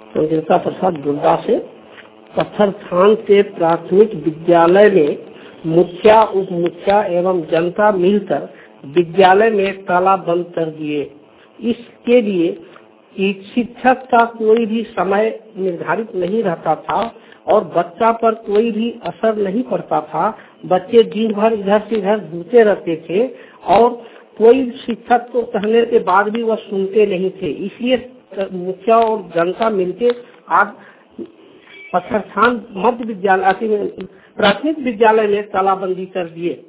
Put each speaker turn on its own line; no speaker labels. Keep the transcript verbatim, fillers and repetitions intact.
चंद्रिका प्रसाद गुर्दा से। पत्थर थान के प्राथमिक विद्यालय में मुखिया, उप मुखिया एवं जनता मिलकर विद्यालय में ताला बंद कर दिए। इसके लिए शिक्षक का कोई भी समय निर्धारित नहीं रहता था और बच्चा पर कोई भी असर नहीं पड़ता था। बच्चे दिन भर इधर से इधर घूमते रहते थे और कोई शिक्षक को कहने के बाद भी वह सुनते नहीं थे। इसलिए मुखिया और जनता मिलकर आज पत्थरथान मध्य विद्यालय प्राथमिक विद्यालय में तालाबंदी कर दिए।